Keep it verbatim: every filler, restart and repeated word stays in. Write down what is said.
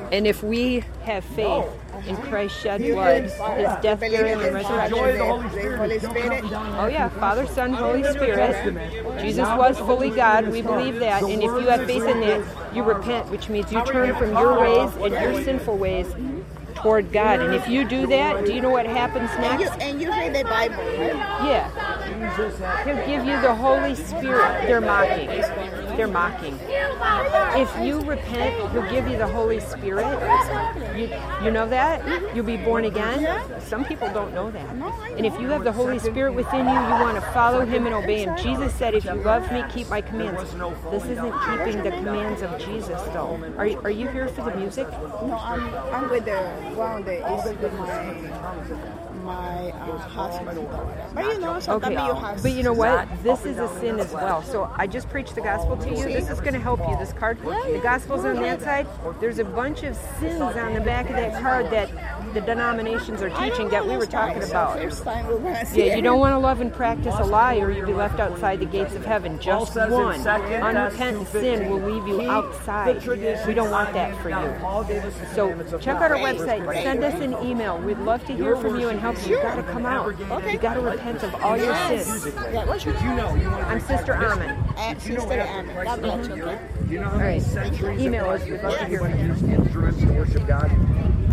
And if we have faith in Christ's shed blood, His death, burial, and resurrection. Oh yeah, Father, Son, Holy Spirit. Jesus was fully God. We believe that. And if you have faith in that, you repent, which means you turn from your ways and your sinful ways toward God. And if you do that, do you know what happens next? And you, and you read the Bible, right? Yeah. He'll give you the Holy Spirit. They're mocking. They're mocking. If you repent, He'll give you the Holy Spirit. You, you know that? You'll be born again. Some people don't know that. And if you have the Holy Spirit within you, you want to follow Him and obey Him. Jesus said, if you love me, keep my commands. This isn't keeping the commands of Jesus, though. Are you, are you here for the music? No, I'm, I'm with the one that is with my my uh, husband. But you know, sometimes Okay, you have. but you know what? This is a sin as well. So I just preached the gospel to you. This is going to help you. This card, the gospel's on that side. There's a bunch of sins on the back of that card that the denominations are teaching that we were talking about. Yeah, you don't want to love and practice a lie, or you'll be left outside the gates of heaven. Just one unrepentant sin will leave you outside. We don't want that for you. So check out our website. Send us an email. We'd love to hear from you and help you. You got to come out. You got to repent of all your sins. Yeah, what's your name? I'm Sister Amen. Uh, Sister Anna. God bless you. Okay? All right. Email us. We'd love to hear from you. Instruments to worship God.